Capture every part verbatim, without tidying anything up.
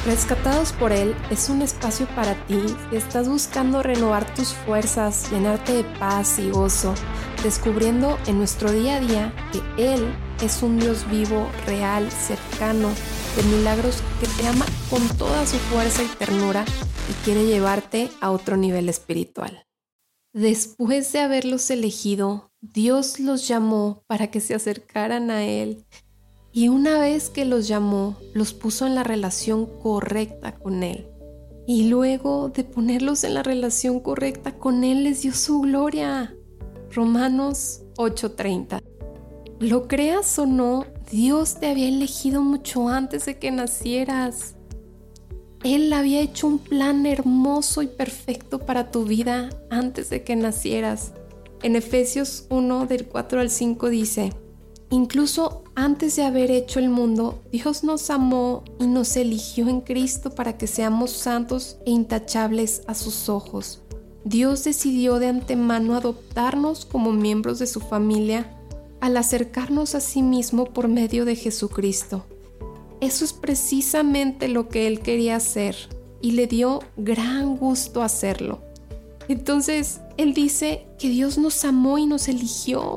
Rescatados por Él es un espacio para ti si estás buscando renovar tus fuerzas, llenarte de paz y gozo, descubriendo en nuestro día a día que Él es un Dios vivo, real, cercano, de milagros, que te ama con toda su fuerza y ternura y quiere llevarte a otro nivel espiritual. Después de haberlos elegido, Dios los llamó para que se acercaran a Él. Y una vez que los llamó, los puso en la relación correcta con Él. Y luego de ponerlos en la relación correcta con Él, les dio su gloria. Romanos ocho treinta. Lo creas o no, Dios te había elegido mucho antes de que nacieras. Él había hecho un plan hermoso y perfecto para tu vida antes de que nacieras. En Efesios uno, del cuatro al cinco dice: incluso antes de haber hecho el mundo, Dios nos amó y nos eligió en Cristo para que seamos santos e intachables a sus ojos. Dios decidió de antemano adoptarnos como miembros de su familia al acercarnos a sí mismo por medio de Jesucristo. Eso es precisamente lo que Él quería hacer y le dio gran gusto hacerlo. Entonces, Él dice que Dios nos amó y nos eligió.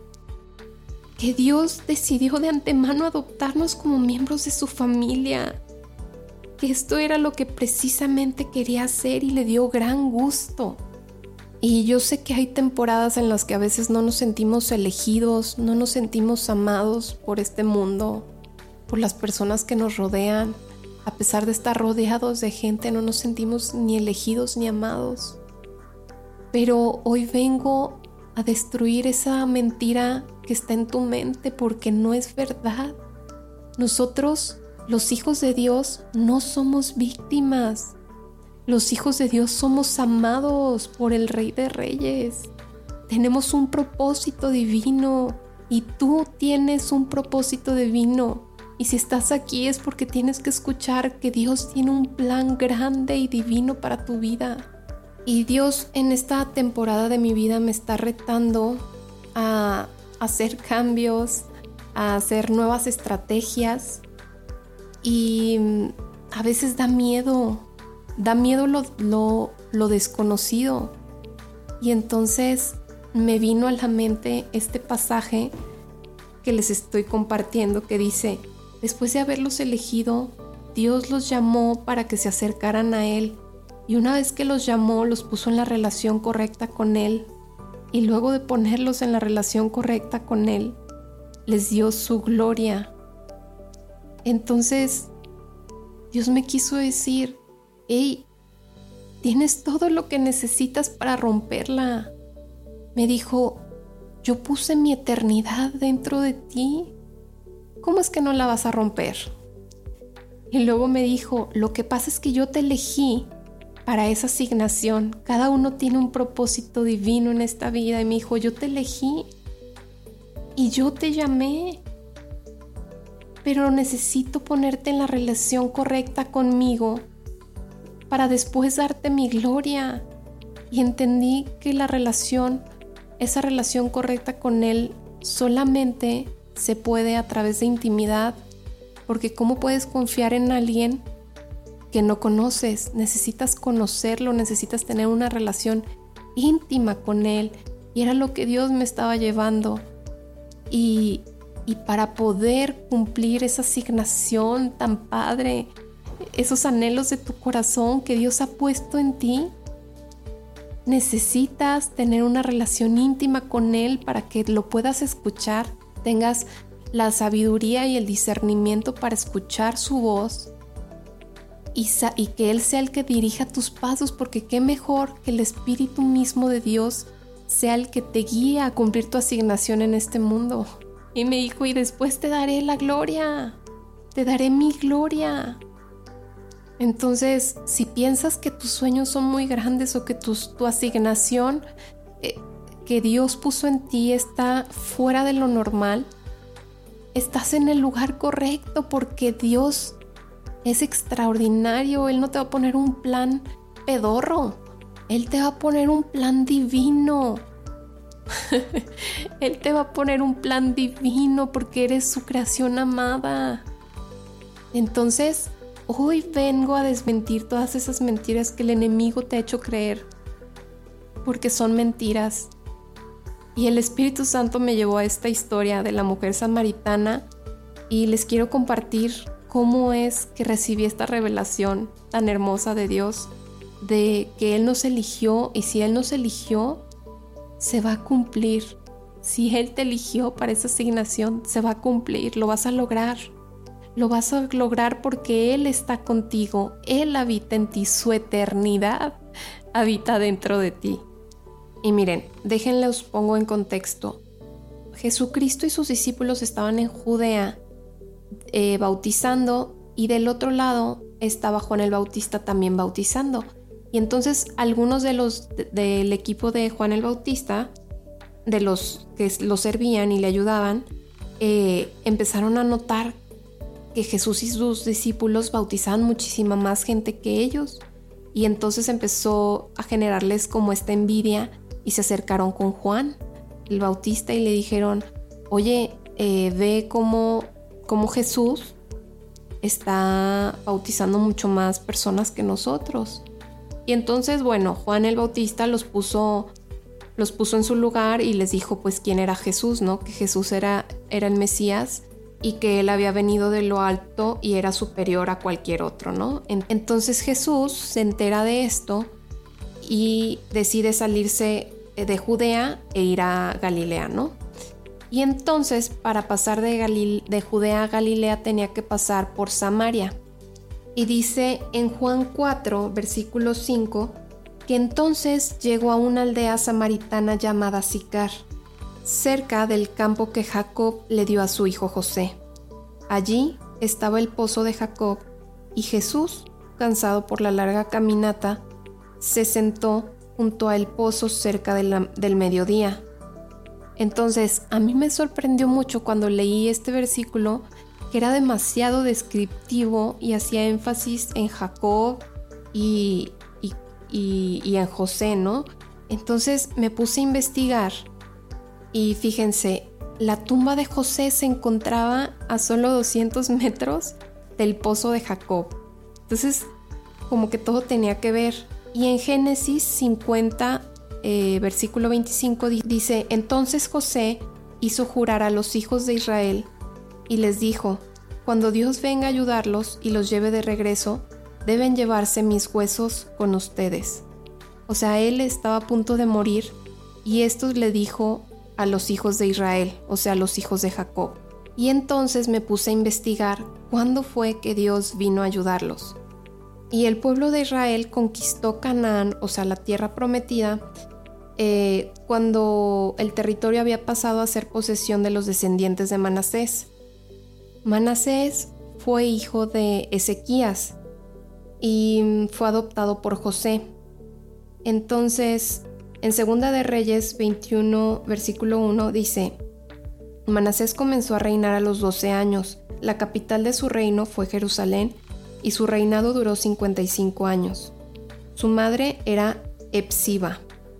Que Dios decidió de antemano adoptarnos como miembros de su familia. Que esto era lo que precisamente quería hacer y le dio gran gusto. Y yo sé que hay temporadas en las que a veces no nos sentimos elegidos, no nos sentimos amados por este mundo, por las personas que nos rodean. A pesar de estar rodeados de gente, no nos sentimos ni elegidos ni amados. Pero hoy vengo a destruir esa mentira que está en tu mente, porque no es verdad. Nosotros, los hijos de Dios, no somos víctimas. Los hijos de Dios somos amados por el Rey de Reyes. Tenemos un propósito divino y tú tienes un propósito divino. Y si estás aquí es porque tienes que escuchar que Dios tiene un plan grande y divino para tu vida. Y Dios en esta temporada de mi vida me está retando a hacer cambios, a hacer nuevas estrategias. Y a veces da miedo, da miedo lo, lo, lo desconocido. Y entonces me vino a la mente este pasaje que les estoy compartiendo, que dice: después de haberlos elegido, Dios los llamó para que se acercaran a Él. Y una vez que los llamó, los puso en la relación correcta con Él. Y luego de ponerlos en la relación correcta con Él, les dio su gloria. Entonces, Dios me quiso decir: hey, tienes todo lo que necesitas para romperla. Me dijo: yo puse mi eternidad dentro de ti. ¿Cómo es que no la vas a romper? Y luego me dijo: lo que pasa es que yo te elegí para esa asignación. Cada uno tiene un propósito divino en esta vida. Y me dijo: yo te elegí y yo te llamé, pero necesito ponerte en la relación correcta conmigo para después darte mi gloria. Y entendí que la relación, esa relación correcta con Él, solamente se puede a través de intimidad, porque ¿cómo puedes confiar en alguien que no conoces? Necesitas conocerlo, necesitas tener una relación íntima con Él. Y era lo que Dios me estaba llevando. Y, y para poder cumplir esa asignación tan padre, esos anhelos de tu corazón que Dios ha puesto en ti, necesitas tener una relación íntima con Él para que lo puedas escuchar, tengas la sabiduría y el discernimiento para escuchar su voz. Y, sa- y que Él sea el que dirija tus pasos, porque qué mejor que el Espíritu mismo de Dios sea el que te guíe a cumplir tu asignación en este mundo. Y me dijo: y después te daré la gloria, te daré mi gloria. Entonces, si piensas que tus sueños son muy grandes o que tu, tu asignación eh, que Dios puso en ti está fuera de lo normal, estás en el lugar correcto, porque Dios es extraordinario. Él no te va a poner un plan pedorro. Él te va a poner un plan divino. Él te va a poner un plan divino porque eres su creación amada. Entonces, hoy vengo a desmentir todas esas mentiras que el enemigo te ha hecho creer, porque son mentiras. Y el Espíritu Santo me llevó a esta historia de la mujer samaritana y les quiero compartir cómo es que recibí esta revelación tan hermosa de Dios, de que Él nos eligió, y si Él nos eligió, se va a cumplir. Si Él te eligió para esa asignación, se va a cumplir, lo vas a lograr. Lo vas a lograr porque Él está contigo, Él habita en ti, su eternidad habita dentro de ti. Y miren, déjenle os pongo en contexto. Jesucristo y sus discípulos estaban en Judea eh, bautizando, y del otro lado estaba Juan el Bautista también bautizando. Y entonces algunos de los de, del equipo de Juan el Bautista, de los que lo servían y le ayudaban, eh, empezaron a notar que Jesús y sus discípulos bautizaban muchísima más gente que ellos. Y entonces empezó a generarles como esta envidia y se acercaron con Juan el Bautista y le dijeron, oye, eh, ve cómo, cómo Jesús está bautizando mucho más personas que nosotros. Y entonces, bueno, Juan el Bautista los puso, los puso en su lugar y les dijo pues quién era Jesús, ¿no? Que Jesús era, era el Mesías y que él había venido de lo alto y era superior a cualquier otro, ¿no? Entonces Jesús se entera de esto y decide salirse de Judea e ir a Galilea, ¿no? Y entonces para pasar de, Galil- de Judea a Galilea tenía que pasar por Samaria. Y dice en Juan cuatro, versículo cinco, que entonces llegó a una aldea samaritana llamada Sicar, cerca del campo que Jacob le dio a su hijo José. Allí estaba el pozo de Jacob, y Jesús, cansado por la larga caminata, se sentó junto al pozo cerca de la, del mediodía. Entonces, a mí me sorprendió mucho cuando leí este versículo, que era demasiado descriptivo y hacía énfasis en Jacob y, y, y, y en José, ¿no? Entonces me puse a investigar y fíjense, la tumba de José se encontraba a solo doscientos metros del pozo de Jacob. Entonces, como que todo tenía que ver. Y en Génesis cincuenta, eh, versículo veinticinco, dice, entonces José hizo jurar a los hijos de Israel y les dijo, cuando Dios venga a ayudarlos y los lleve de regreso, deben llevarse mis huesos con ustedes. O sea, él estaba a punto de morir y esto le dijo a los hijos de Israel, o sea, a los hijos de Jacob. Y entonces me puse a investigar cuándo fue que Dios vino a ayudarlos. Y el pueblo de Israel conquistó Canaán, o sea, la tierra prometida, eh, cuando el territorio había pasado a ser posesión de los descendientes de Manasés. Manasés fue hijo de Ezequías y fue adoptado por José. Entonces, en Segunda de Reyes veintiuno, versículo uno, dice, Manasés comenzó a reinar a los doce años. La capital de su reino fue Jerusalén y su reinado duró cincuenta y cinco años. Su madre era Epsiba.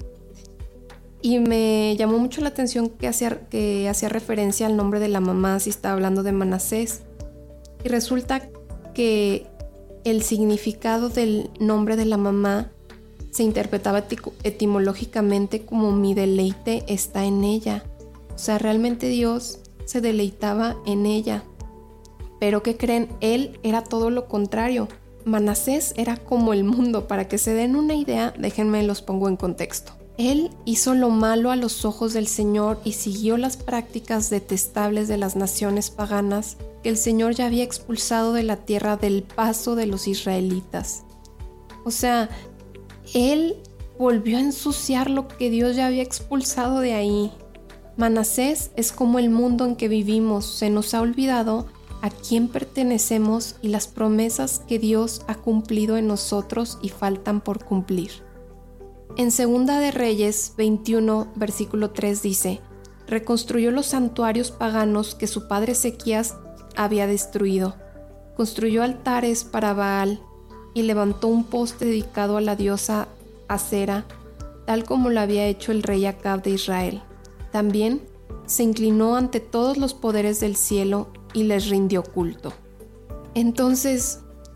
Y me llamó mucho la atención que hacía, que hacía referencia al nombre de la mamá si estaba hablando de Manasés. Y resulta que el significado del nombre de la mamá se interpretaba etimológicamente como mi deleite está en ella. O sea, realmente Dios se deleitaba en ella. Pero ¿qué creen? Él era todo lo contrario. Manasés era como el mundo. Para que se den una idea, déjenme los pongo en contexto. Él hizo lo malo a los ojos del Señor y siguió las prácticas detestables de las naciones paganas que el Señor ya había expulsado de la tierra del paso de los israelitas. O sea, él volvió a ensuciar lo que Dios ya había expulsado de ahí. Manasés es como el mundo en que vivimos. Se nos ha olvidado a quién pertenecemos y las promesas que Dios ha cumplido en nosotros y faltan por cumplir. En Segunda de Reyes veintiuno, versículo tres dice, reconstruyó los santuarios paganos que su padre Ezequías había destruido. Construyó altares para Baal y levantó un poste dedicado a la diosa Acera, tal como lo había hecho el rey Acab de Israel. También se inclinó ante todos los poderes del cielo y les rindió culto. Entonces,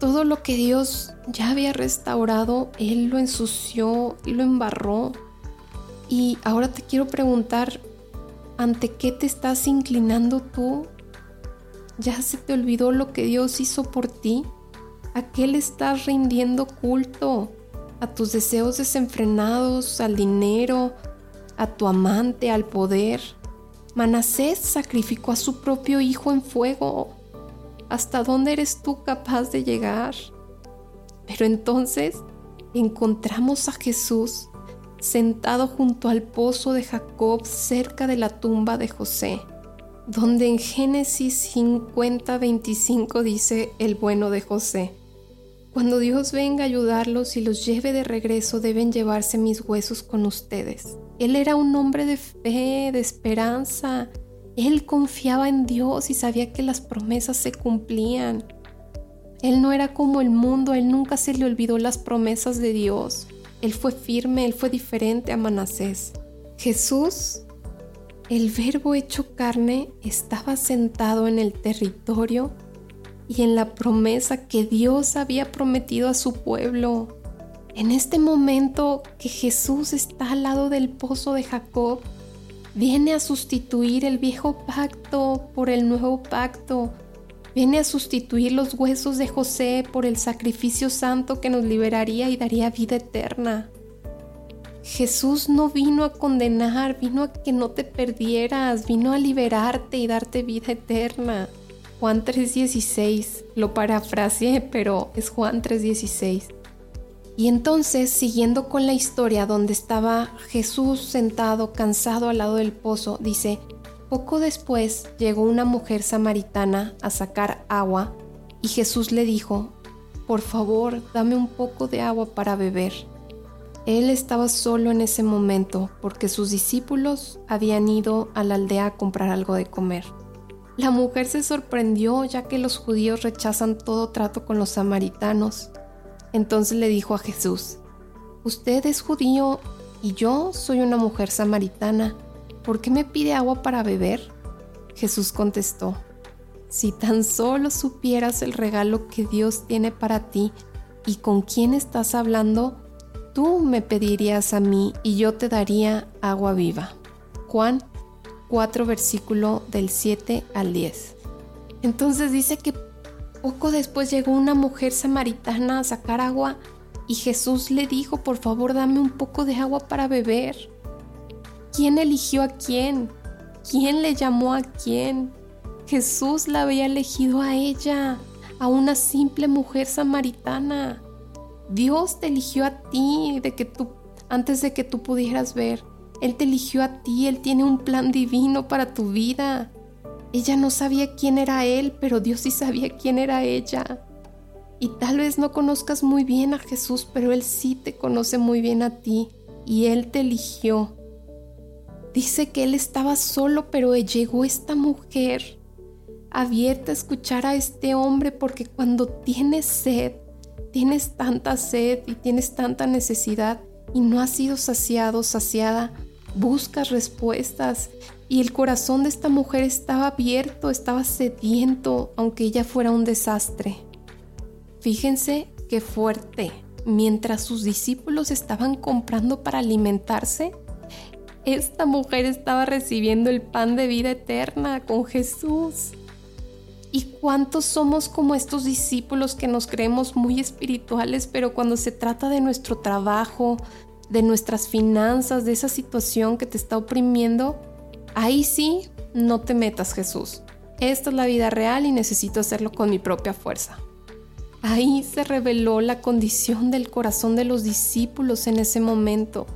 Todo lo que Dios ya había restaurado, Él lo ensució y lo embarró. Y ahora te quiero preguntar, ¿ante qué te estás inclinando tú? ¿Ya se te olvidó lo que Dios hizo por ti? ¿A qué le estás rindiendo culto? ¿A tus deseos desenfrenados, al dinero, a tu amante, al poder? Manasés sacrificó a su propio hijo en fuego. ¿Hasta dónde eres tú capaz de llegar? Pero entonces encontramos a Jesús sentado junto al pozo de Jacob, cerca de la tumba de José, donde en Génesis cincuenta veinticinco dice el bueno de José: cuando Dios venga a ayudarlos y los lleve de regreso, deben llevarse mis huesos con ustedes. Él era un hombre de fe, de esperanza. Él confiaba en Dios y sabía que las promesas se cumplían. Él no era como el mundo, a él nunca se le olvidó las promesas de Dios. Él fue firme, él fue diferente a Manasés. Jesús, el Verbo hecho carne, estaba sentado en el territorio y en la promesa que Dios había prometido a su pueblo. En este momento que Jesús está al lado del pozo de Jacob, viene a sustituir el viejo pacto por el nuevo pacto. Viene a sustituir los huesos de José por el sacrificio santo que nos liberaría y daría vida eterna. Jesús no vino a condenar, vino a que no te perdieras, vino a liberarte y darte vida eterna. Juan tres dieciséis, lo parafraseé, pero es Juan tres dieciséis. Y entonces, siguiendo con la historia donde estaba Jesús sentado, cansado al lado del pozo, dice: poco después llegó una mujer samaritana a sacar agua y Jesús le dijo: por favor, dame un poco de agua para beber. Él estaba solo en ese momento porque sus discípulos habían ido a la aldea a comprar algo de comer. La mujer se sorprendió, ya que los judíos rechazan todo trato con los samaritanos. Entonces le dijo a Jesús: usted es judío y yo soy una mujer samaritana. ¿Por qué me pide agua para beber? Jesús contestó: si tan solo supieras el regalo que Dios tiene para ti y con quién estás hablando, tú me pedirías a mí y yo te daría agua viva. Juan cuatro, versículo del siete al diez. Entonces dice que poco después llegó una mujer samaritana a sacar agua y Jesús le dijo: por favor, dame un poco de agua para beber. ¿Quién eligió a quién? ¿Quién le llamó a quién? Jesús la había elegido a ella, a una simple mujer samaritana. Dios te eligió a ti de que tú, antes de que tú pudieras ver. Él te eligió a ti, Él tiene un plan divino para tu vida. Ella no sabía quién era Él, pero Dios sí sabía quién era ella. Y tal vez no conozcas muy bien a Jesús, pero Él sí te conoce muy bien a ti y Él te eligió. Dice que Él estaba solo, pero llegó esta mujer abierta a escuchar a este hombre, porque cuando tienes sed, tienes tanta sed y tienes tanta necesidad y no has sido saciado, saciada, buscas respuestas. Y el corazón de esta mujer estaba abierto, estaba sediento, aunque ella fuera un desastre. Fíjense qué fuerte. Mientras sus discípulos estaban comprando para alimentarse, esta mujer estaba recibiendo el pan de vida eterna con Jesús. ¿Y cuántos somos como estos discípulos que nos creemos muy espirituales, pero cuando se trata de nuestro trabajo, de nuestras finanzas, de esa situación que te está oprimiendo, ahí sí, no te metas, Jesús. Esta es la vida real y necesito hacerlo con mi propia fuerza. Ahí se reveló la condición del corazón de los discípulos en ese momento.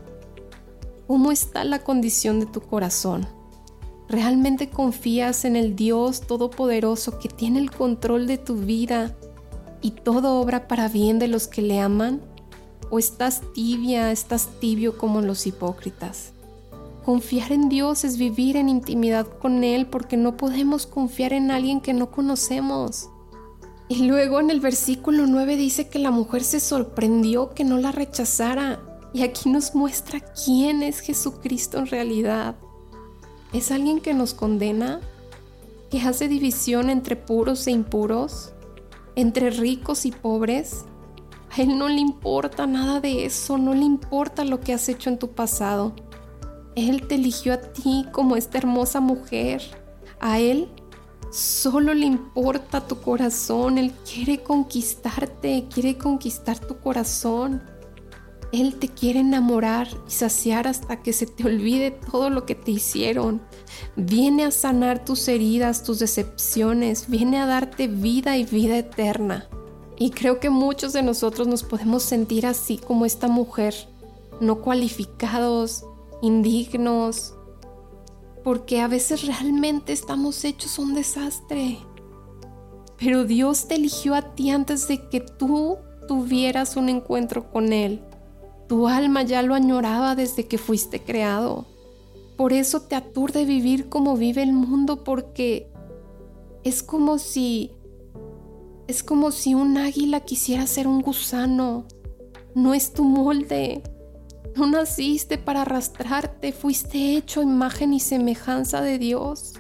¿Cómo está la condición de tu corazón? ¿Realmente confías en el Dios Todopoderoso que tiene el control de tu vida y todo obra para bien de los que le aman? ¿O estás tibia, estás tibio como los hipócritas? Confiar en Dios es vivir en intimidad con Él, porque no podemos confiar en alguien que no conocemos. Y luego en el versículo nueve dice que la mujer se sorprendió que no la rechazara. Y aquí nos muestra quién es Jesucristo en realidad. ¿Es alguien que nos condena? ¿Que hace división entre puros e impuros? entre ricos y pobres. A Él no le importa nada de eso, no le importa lo que has hecho en tu pasado. Él te eligió a ti como esta hermosa mujer. A Él solo le importa tu corazón. Él quiere conquistarte, quiere conquistar tu corazón. Él te quiere enamorar y saciar hasta que se te olvide todo lo que te hicieron. Viene a sanar tus heridas, tus decepciones. Viene a darte vida y vida eterna. Y creo que muchos de nosotros nos podemos sentir así como esta mujer, no cualificados, indignos, porque a veces realmente estamos hechos un desastre. Pero Dios te eligió a ti antes de que tú tuvieras un encuentro con Él. Tu alma ya lo añoraba desde que fuiste creado. Por eso te aturde vivir como vive el mundo, porque es como si... Es como si un águila quisiera ser un gusano. No es tu molde. No naciste para arrastrarte. Fuiste hecho a imagen y semejanza de Dios.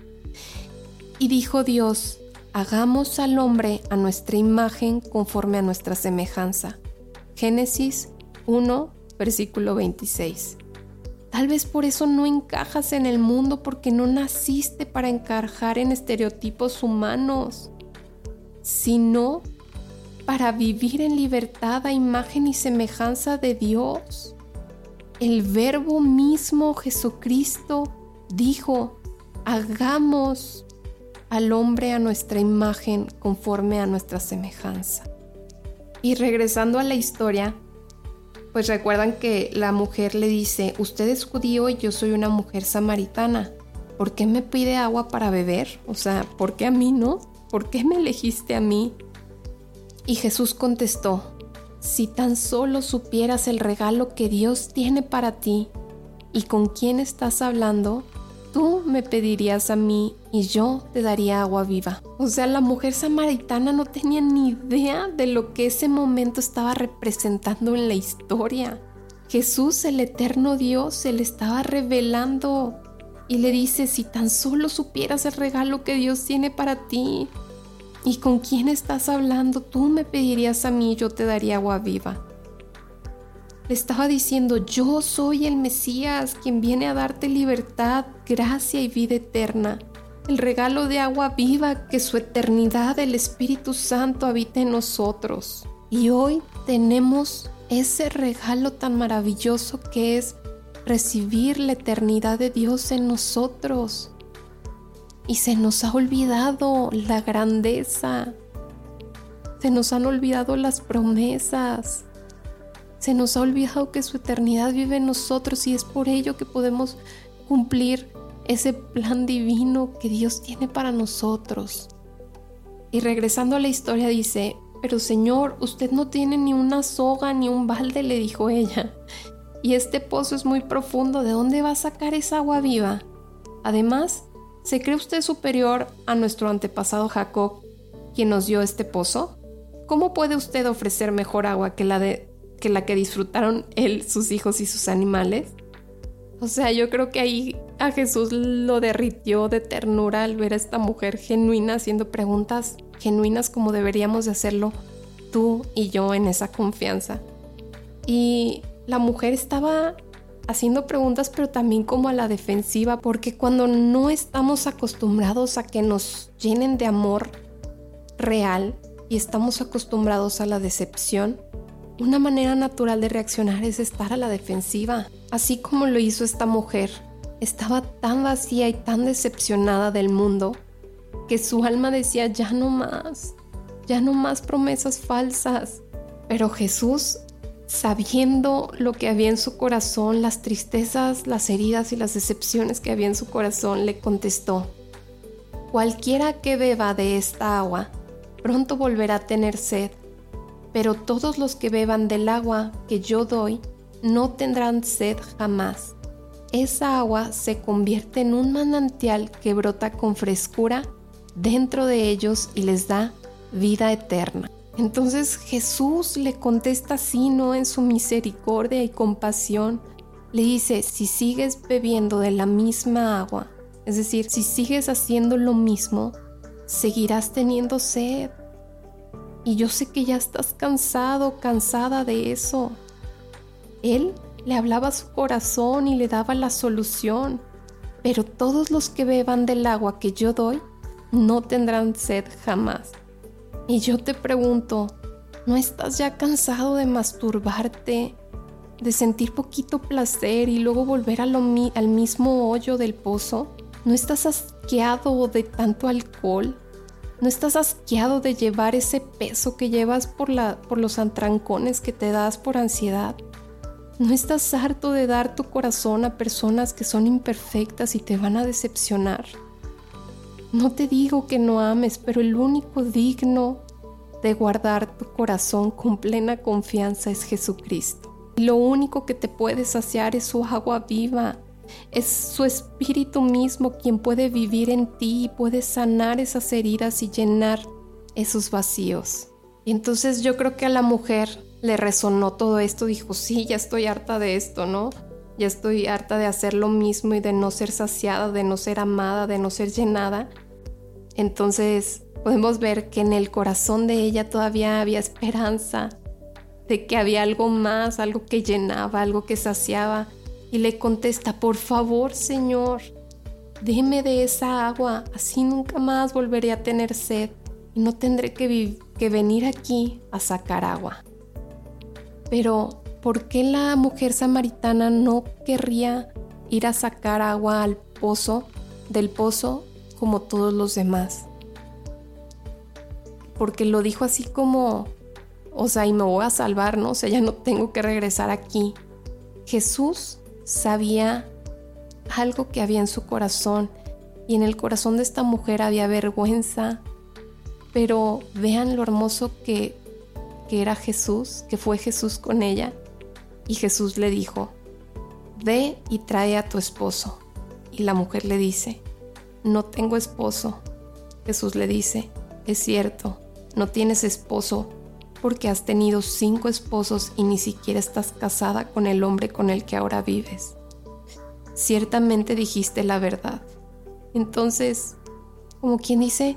Y dijo Dios: hagamos al hombre a nuestra imagen conforme a nuestra semejanza. Génesis uno, versículo veintiséis. Tal vez por eso no encajas en el mundo, porque no naciste para encajar en estereotipos humanos, sino para vivir en libertad a imagen y semejanza de Dios. El Verbo mismo, Jesucristo, dijo: hagamos al hombre a nuestra imagen conforme a nuestra semejanza. Y regresando a la historia, pues recuerdan que la mujer le dice: usted es judío y yo soy una mujer samaritana. ¿Por qué me pide agua para beber? O sea, ¿por qué a mí no? ¿Por qué me elegiste a mí? Y Jesús contestó: si tan solo supieras el regalo que Dios tiene para ti y con quién estás hablando, tú me pedirías a mí y yo te daría agua viva. O sea, la mujer samaritana no tenía ni idea de lo que ese momento estaba representando en la historia. Jesús, el eterno Dios, se le estaba revelando. Y le dice: si tan solo supieras el regalo que Dios tiene para ti y con quién estás hablando, tú me pedirías a mí y yo te daría agua viva. Le estaba diciendo: yo soy el Mesías, quien viene a darte libertad, gracia y vida eterna. El regalo de agua viva, que su eternidad, el Espíritu Santo, habita en nosotros. Y hoy tenemos ese regalo tan maravilloso que es recibir la eternidad de Dios en nosotros. Y se nos ha olvidado la grandeza. Se nos han olvidado las promesas. Se nos ha olvidado que su eternidad vive en nosotros, y es por ello que podemos cumplir ese plan divino que Dios tiene para nosotros. Y regresando a la historia dice: pero Señor, usted no tiene ni una soga ni un balde, le dijo ella. Y este pozo es muy profundo, ¿de dónde va a sacar esa agua viva? Además, ¿se cree usted superior a nuestro antepasado Jacob, quien nos dio este pozo? ¿Cómo puede usted ofrecer mejor agua que la, de, que la que disfrutaron él, sus hijos y sus animales? O sea, yo creo que ahí a Jesús lo derritió de ternura al ver a esta mujer genuina haciendo preguntas genuinas como deberíamos de hacerlo tú y yo en esa confianza. Y la mujer estaba haciendo preguntas, pero también como a la defensiva, porque cuando no estamos acostumbrados a que nos llenen de amor real y estamos acostumbrados a la decepción, una manera natural de reaccionar es estar a la defensiva, así como lo hizo esta mujer. Estaba tan vacía y tan decepcionada del mundo que su alma decía: ya no más, ya no más promesas falsas. Pero Jesús, sabiendo lo que había en su corazón, las tristezas, las heridas y las decepciones que había en su corazón, le contestó: cualquiera que beba de esta agua pronto volverá a tener sed, pero todos los que beban del agua que yo doy no tendrán sed jamás. Esa agua se convierte en un manantial que brota con frescura dentro de ellos y les da vida eterna. Entonces Jesús le contesta así, ¿no? En su misericordia y compasión. Le dice: si sigues bebiendo de la misma agua, es decir, si sigues haciendo lo mismo, seguirás teniendo sed. Y yo sé que ya estás cansado, cansada de eso. Él le hablaba a su corazón y le daba la solución. Pero todos los que beban del agua que yo doy, no tendrán sed jamás. Y yo te pregunto, ¿no estás ya cansado de masturbarte, de sentir poquito placer y luego volver a lo mi- al mismo hoyo del pozo? ¿No estás asqueado de tanto alcohol? ¿No estás asqueado de llevar ese peso que llevas por, la, por los antrancones que te das por ansiedad? ¿No estás harto de dar tu corazón a personas que son imperfectas y te van a decepcionar? No te digo que no ames, pero el único digno de guardar tu corazón con plena confianza es Jesucristo. Y lo único que te puede saciar es su agua viva. Es su Espíritu mismo quien puede vivir en ti y puede sanar esas heridas y llenar esos vacíos. Y entonces yo creo que a la mujer le resonó todo esto, dijo, sí, ya estoy harta de esto, ¿no? Ya estoy harta de hacer lo mismo y de no ser saciada, de no ser amada, de no ser llenada. Entonces podemos ver que en el corazón de ella todavía había esperanza, de que había algo más, algo que llenaba, algo que saciaba. Y le contesta, por favor, Señor, deme de esa agua, así nunca más volveré a tener sed y no tendré que, vi- que venir aquí a sacar agua. Pero, ¿por qué la mujer samaritana no querría ir a sacar agua al pozo, del pozo, como todos los demás? Porque lo dijo así como, o sea, y me voy a salvar, ¿no? O sea, ya no tengo que regresar aquí. Jesús sabía algo que había en su corazón, y en el corazón de esta mujer había vergüenza, pero vean lo hermoso que, que era Jesús, que fue Jesús con ella, y Jesús le dijo, ve y trae a tu esposo. Y la mujer le dice, no tengo esposo. Jesús le dice, es cierto, no tienes esposo, porque has tenido cinco esposos y ni siquiera estás casada con el hombre con el que ahora vives. Ciertamente dijiste la verdad. Entonces, como quien dice,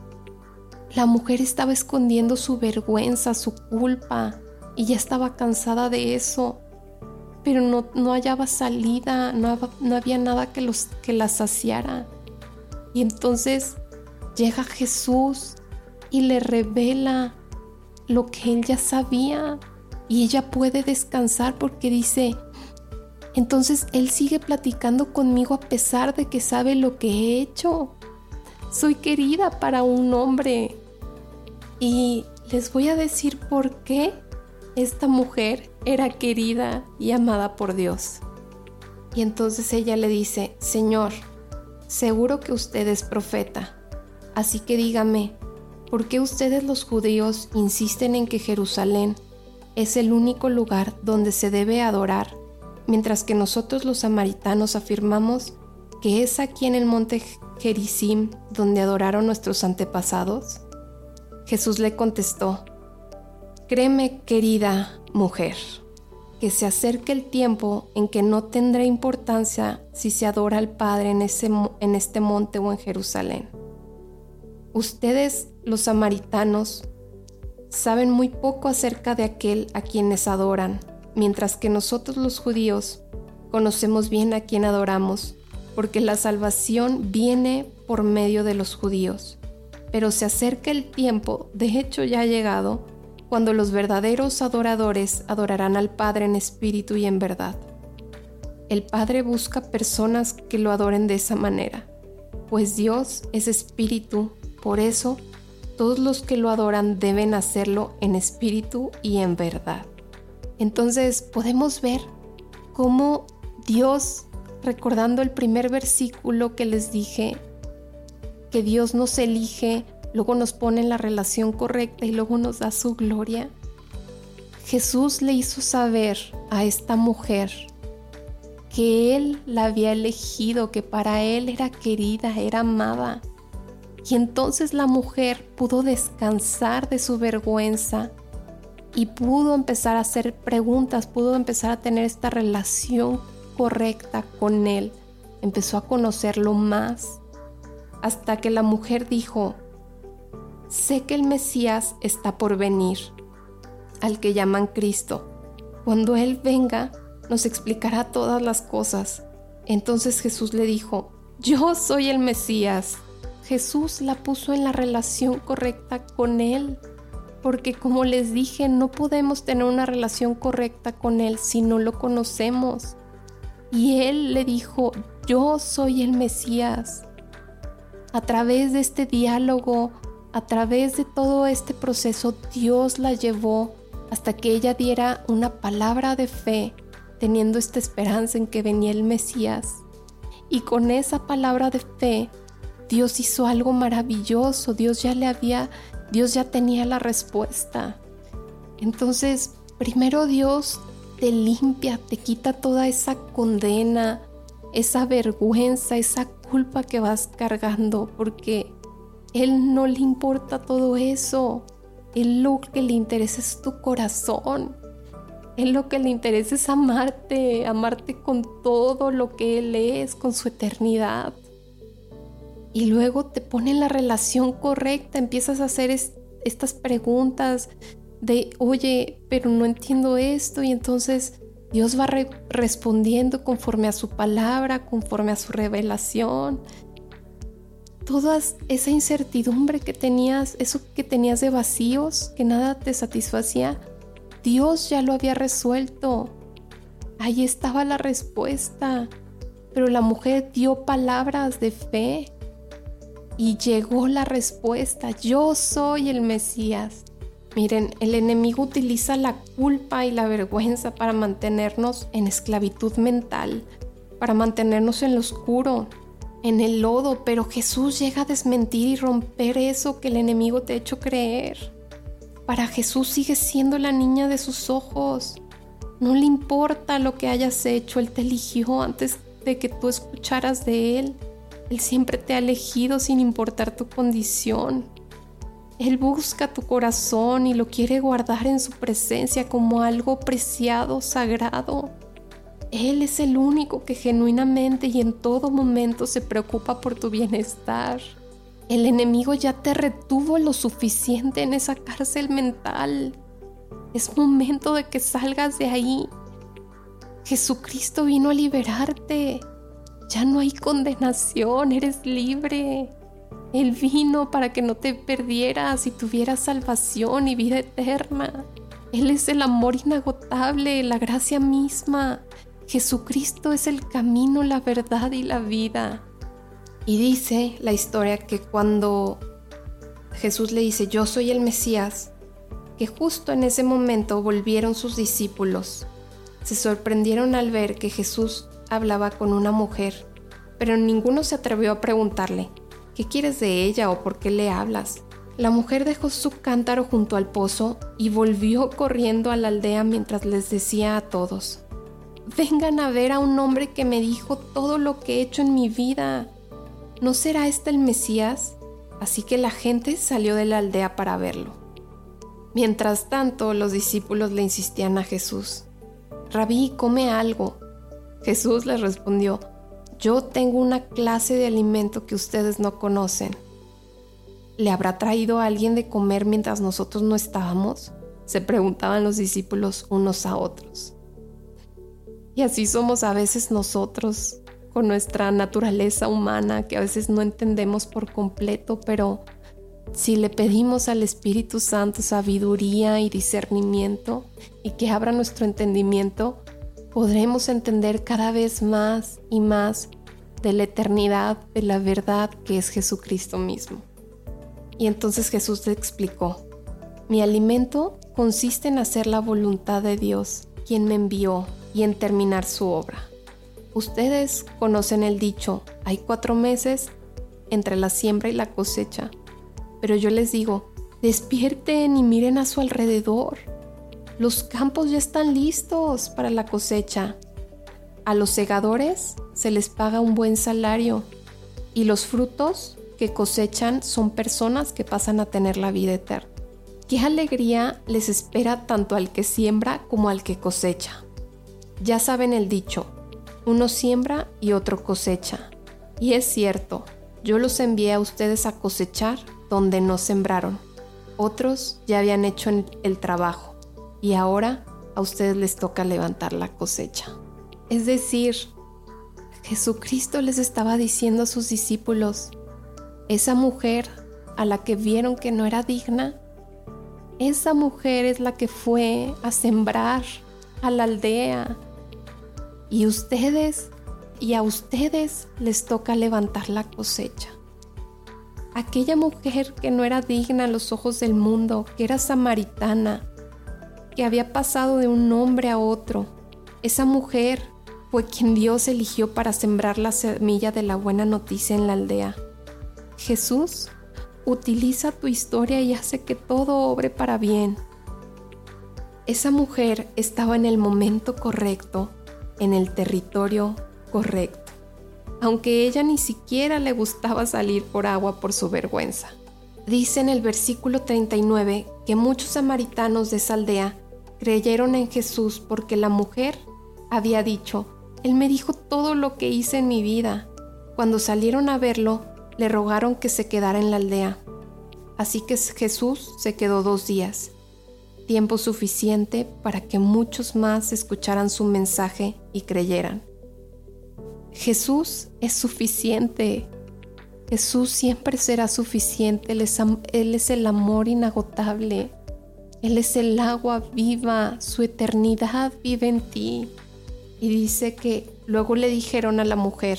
la mujer estaba escondiendo su vergüenza, su culpa, y ya estaba cansada de eso, pero no, no hallaba salida, no, no había nada que, los, que la saciara. Y entonces llega Jesús y le revela lo que él ya sabía, y ella puede descansar porque dice, entonces él sigue platicando conmigo a pesar de que sabe lo que he hecho. Soy querida para un hombre. Y les voy a decir por qué esta mujer era querida y amada por Dios. Y entonces ella le dice, Señor, seguro que usted es profeta, así que dígame, ¿por qué ustedes los judíos insisten en que Jerusalén es el único lugar donde se debe adorar, mientras que nosotros los samaritanos afirmamos que es aquí en el monte Gerizim donde adoraron nuestros antepasados? Jesús le contestó, créeme, querida mujer, que se acerque el tiempo en que no tendrá importancia si se adora al Padre en, ese, en este monte o en Jerusalén. Ustedes, los samaritanos, saben muy poco acerca de aquel a quienes adoran, mientras que nosotros los judíos conocemos bien a quien adoramos, porque la salvación viene por medio de los judíos. Pero se acerca el tiempo, de hecho ya ha llegado, cuando los verdaderos adoradores adorarán al Padre en espíritu y en verdad. El Padre busca personas que lo adoren de esa manera, pues Dios es espíritu. Por eso, todos los que lo adoran deben hacerlo en espíritu y en verdad. Entonces, podemos ver cómo Dios, recordando el primer versículo que les dije, que Dios nos elige, luego nos pone en la relación correcta y luego nos da su gloria. Jesús le hizo saber a esta mujer que Él la había elegido, que para Él era querida, era amada. Y entonces la mujer pudo descansar de su vergüenza y pudo empezar a hacer preguntas, pudo empezar a tener esta relación correcta con Él. Empezó a conocerlo más, hasta que la mujer dijo, sé que el Mesías está por venir, al que llaman Cristo. Cuando Él venga, nos explicará todas las cosas. Entonces Jesús le dijo, yo soy el Mesías. Jesús la puso en la relación correcta con Él, porque como les dije, no podemos tener una relación correcta con Él si no lo conocemos. Y Él le dijo, yo soy el Mesías. A través de este diálogo, a través de todo este proceso, Dios la llevó hasta que ella diera una palabra de fe, teniendo esta esperanza en que venía el Mesías. Y con esa palabra de fe, Dios hizo algo maravilloso. Dios ya le había, Dios ya tenía la respuesta. Entonces, primero Dios te limpia, te quita toda esa condena, esa vergüenza, esa culpa que vas cargando, porque Él no le importa todo eso. Él lo que le interesa es tu corazón. Él lo que le interesa es amarte, amarte con todo lo que Él es, con su eternidad. Y luego te pone en la relación correcta, empiezas a hacer es, estas preguntas de, oye, pero no entiendo esto, y entonces Dios va re- respondiendo conforme a su palabra, conforme a su revelación. Toda esa incertidumbre que tenías, eso que tenías de vacíos, que nada te satisfacía, Dios ya lo había resuelto. Ahí estaba la respuesta. Pero la mujer dio palabras de fe y llegó la respuesta. Yo soy el Mesías. Miren, el enemigo utiliza la culpa y la vergüenza para mantenernos en esclavitud mental, para mantenernos en lo oscuro, en el lodo, pero Jesús llega a desmentir y romper eso que el enemigo te ha hecho creer. Para Jesús sigues siendo la niña de sus ojos. No le importa lo que hayas hecho, Él te eligió antes de que tú escucharas de Él. Él siempre te ha elegido sin importar tu condición. Él busca tu corazón y lo quiere guardar en su presencia como algo preciado, sagrado. Él es el único que genuinamente y en todo momento se preocupa por tu bienestar. El enemigo ya te retuvo lo suficiente en esa cárcel mental. Es momento de que salgas de ahí. Jesucristo vino a liberarte. Ya no hay condenación, eres libre. Él vino para que no te perdieras y tuvieras salvación y vida eterna. Él es el amor inagotable, la gracia misma. Jesucristo es el camino, la verdad y la vida. Y dice la historia que cuando Jesús le dice, yo soy el Mesías, que justo en ese momento volvieron sus discípulos. Se sorprendieron al ver que Jesús hablaba con una mujer, pero ninguno se atrevió a preguntarle, ¿qué quieres de ella o por qué le hablas? La mujer dejó su cántaro junto al pozo y volvió corriendo a la aldea mientras les decía a todos, vengan a ver a un hombre que me dijo todo lo que he hecho en mi vida. ¿No será este el Mesías? Así que la gente salió de la aldea para verlo. Mientras tanto, los discípulos le insistían a Jesús, Rabí, come algo. Jesús les respondió, yo tengo una clase de alimento que ustedes no conocen. ¿Le habrá traído a alguien de comer mientras nosotros no estábamos? Se preguntaban los discípulos unos a otros. Y así somos a veces nosotros, con nuestra naturaleza humana que a veces no entendemos por completo, pero si le pedimos al Espíritu Santo sabiduría y discernimiento y que abra nuestro entendimiento, podremos entender cada vez más y más de la eternidad, de la verdad que es Jesucristo mismo. Y entonces Jesús le explicó, mi alimento consiste en hacer la voluntad de Dios, quien me envió, y en terminar su obra. Ustedes conocen el dicho, hay cuatro meses entre la siembra y la cosecha, pero yo les digo, despierten y miren a su alrededor. Los campos ya están listos para la cosecha. A los segadores se les paga un buen salario y los frutos que cosechan son personas que pasan a tener la vida eterna. ¡Qué alegría les espera tanto al que siembra como al que cosecha! Ya saben el dicho, uno siembra y otro cosecha. Y es cierto, yo los envié a ustedes a cosechar donde no sembraron. Otros ya habían hecho el trabajo y ahora a ustedes les toca levantar la cosecha. Es decir, Jesucristo les estaba diciendo a sus discípulos, esa mujer a la que vieron que no era digna, esa mujer es la que fue a sembrar a la aldea. Y ustedes, y a ustedes les toca levantar la cosecha. Aquella mujer que no era digna a los ojos del mundo, que era samaritana, que había pasado de un hombre a otro, esa mujer fue quien Dios eligió para sembrar la semilla de la buena noticia en la aldea. Jesús utiliza tu historia y hace que todo obre para bien. Esa mujer estaba en el momento correcto, en el territorio correcto, aunque ella ni siquiera le gustaba salir por agua por su vergüenza. Dice en el versículo treinta y nueve que muchos samaritanos de esa aldea creyeron en Jesús porque la mujer había dicho, Él me dijo todo lo que hice en mi vida. Cuando salieron a verlo, le rogaron que se quedara en la aldea. Así que Jesús se quedó dos días, tiempo suficiente para que muchos más escucharan su mensaje y creyeran. Jesús es suficiente. Jesús siempre será suficiente. Él es, Él es el amor inagotable. Él es el agua viva. Su eternidad vive en ti. Y dice que luego le dijeron a la mujer,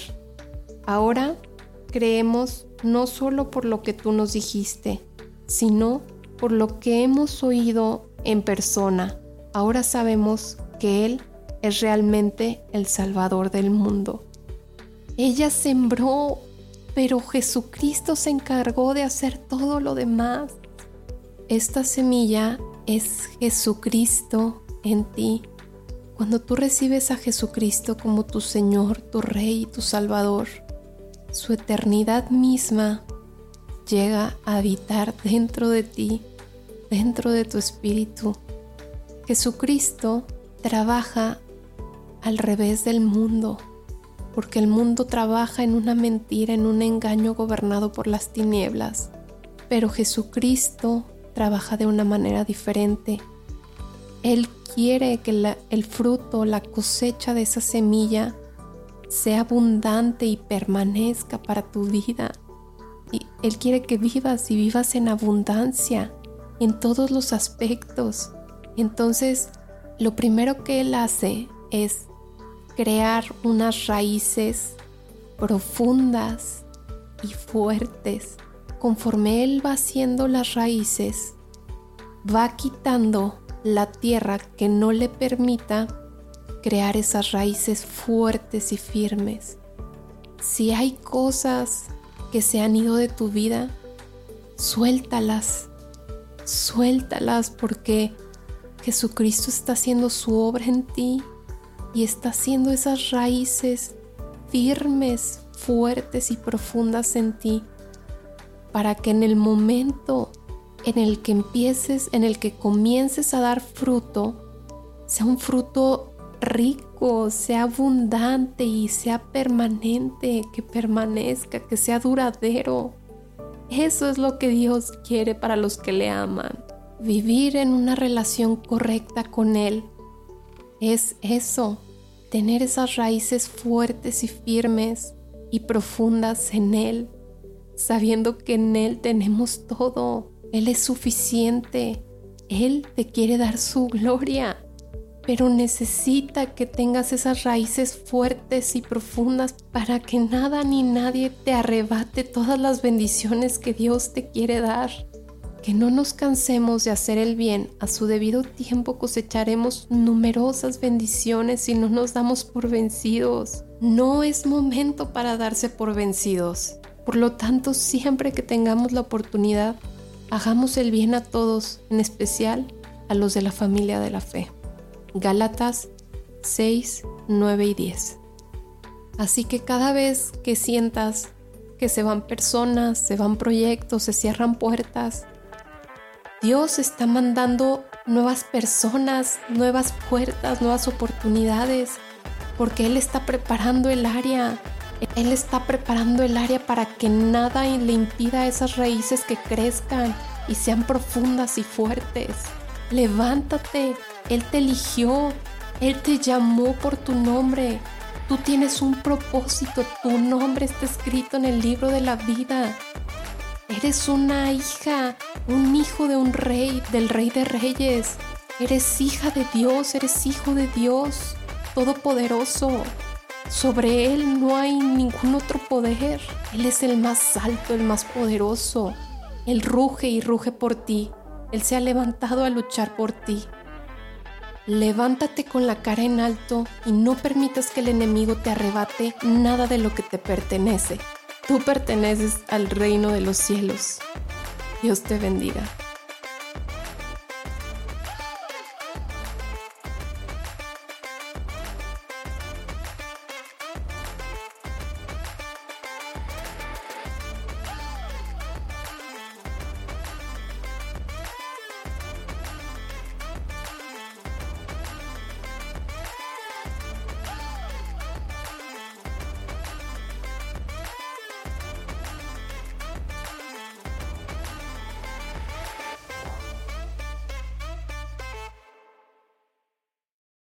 ahora creemos no solo por lo que tú nos dijiste, sino por lo que hemos oído en persona. Ahora sabemos que Él es realmente el Salvador del mundo. Ella sembró, pero Jesucristo se encargó de hacer todo lo demás. Esta semilla es Jesucristo en ti. Cuando tú recibes a Jesucristo como tu Señor, tu Rey y tu Salvador, su eternidad misma llega a habitar dentro de ti, dentro de tu espíritu. Jesucristo trabaja al revés del mundo, porque el mundo trabaja en una mentira, en un engaño gobernado por las tinieblas. Pero Jesucristo trabaja de una manera diferente. Él quiere que la, el fruto, la cosecha de esa semilla sea abundante y permanezca para tu vida. Y Él quiere que vivas y vivas en abundancia en todos los aspectos. Entonces, lo primero que Él hace es crear unas raíces profundas y fuertes. Conforme Él va haciendo las raíces, va quitando la tierra que no le permita crear esas raíces fuertes y firmes. Si hay cosas que se han ido de tu vida, suéltalas, suéltalas porque Jesucristo está haciendo su obra en ti y está haciendo esas raíces firmes, fuertes y profundas en ti, para que en el momento en el que empieces, en el que comiences a dar fruto, sea un fruto rico, sea abundante y sea permanente, que permanezca, que sea duradero. Eso es lo que Dios quiere para los que le aman. Vivir en una relación correcta con Él es eso, tener esas raíces fuertes y firmes y profundas en Él, sabiendo que en Él tenemos todo. Él es suficiente. Él te quiere dar su gloria, pero necesita que tengas esas raíces fuertes y profundas para que nada ni nadie te arrebate todas las bendiciones que Dios te quiere dar. Que no nos cansemos de hacer el bien. A su debido tiempo cosecharemos numerosas bendiciones si no nos damos por vencidos. No es momento para darse por vencidos. Por lo tanto, siempre que tengamos la oportunidad, hagamos el bien a todos, en especial a los de la familia de la fe. Gálatas seis, nueve y diez. Así que cada vez que sientas que se van personas, se van proyectos, se cierran puertas, Dios está mandando nuevas personas, nuevas puertas, nuevas oportunidades, porque Él está preparando el área. Él está preparando el área para que nada le impida a esas raíces que crezcan y sean profundas y fuertes. Levántate, Él te eligió, Él te llamó por tu nombre. Tú tienes un propósito, tu nombre está escrito en el libro de la vida. Eres una hija, un hijo de un rey, del Rey de Reyes. Eres hija de Dios, eres hijo de Dios, Todopoderoso. Sobre Él no hay ningún otro poder. Él es el más alto, el más poderoso. Él ruge y ruge por ti. Él se ha levantado a luchar por ti. Levántate con la cara en alto y no permitas que el enemigo te arrebate nada de lo que te pertenece. Tú perteneces al reino de los cielos. Dios te bendiga.